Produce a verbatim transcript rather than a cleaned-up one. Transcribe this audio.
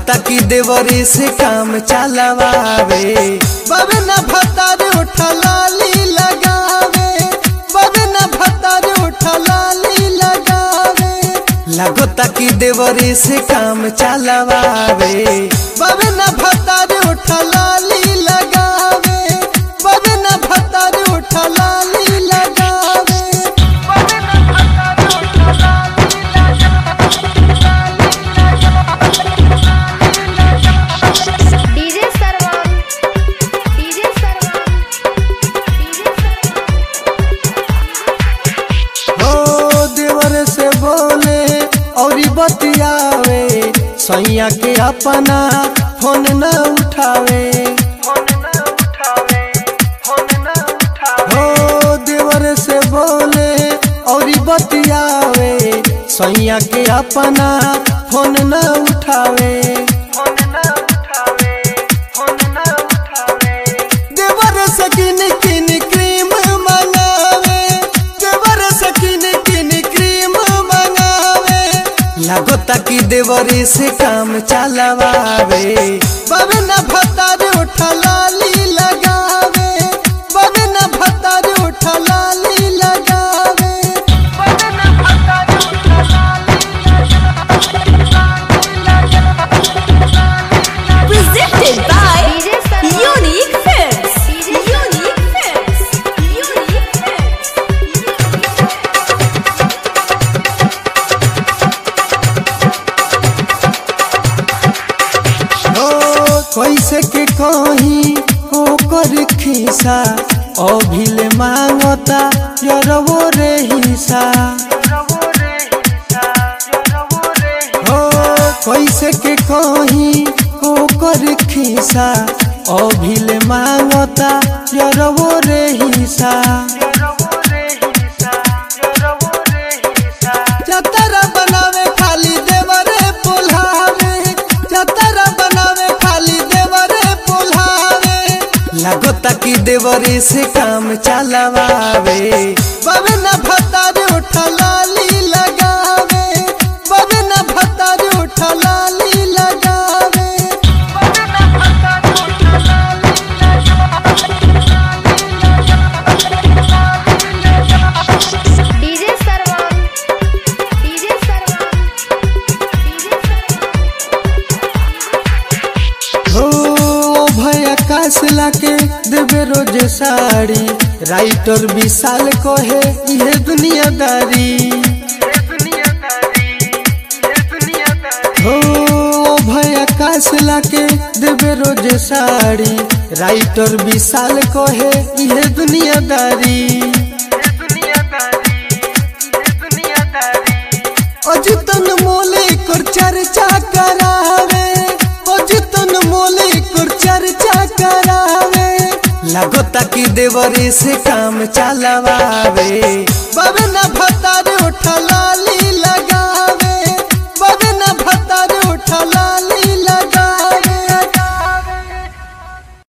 लगोता कि देवरे से काम चलावे बाबे ना भतार उठा लाली लगावे बाबे ना भतार उठा लाली लगावे लगोता कि देवरे से काम चलावे बाबे ना भतार उठा लाली लगावे बाबे ना भतार उठा लाली लगावे बतियावे सैया के अपना फोन न उठावे हो देवर से बोले और बतियावे सैया के अपना फोन न उठावे देवर से किन किन क्रीम मंगावे देवर से किन किन क्रीम लगोता कि देवरे से काम चलावे बाबे ना भतार उठा लाली लगावे बाबे ना भतार उठा लाली लगावे बाबे ना भतार उठा लाली लगावे। Presented by Unique Films. Unique Films. Unique Films. कैसे के कहीं ओकर खिसा अभिले मांगता यरवो रे हिसा हो कैसे के कहीं ओकर खिसा अभिले मांगता यरवो रे हिसा जतरा बनावे खाली देवरे पुल्हावे जतरा बनावे खाली देवरे पुल्हावे लगोता कि देवरे से काम चलावे बाबे ना भतार उठा लाली लगावे बाबे ना भतार उठा लाली लगावे बाबे ना भतार उठा लाली डीजे सरवन डीजे सरवन हो भैया काश लाके देवे रोज साड़ी राइटर विशाल कहे ये दुनियादारी हो भैया काश लाके देवे रोज साड़ी राइटर विशाल कहे ये दुनियादारी अजितन मोले कर चर्चा करावे अजितन मोले कर चर्चा करावे लगोता कि देवरे से काम चलावे बाबे ना भतार उठा लाली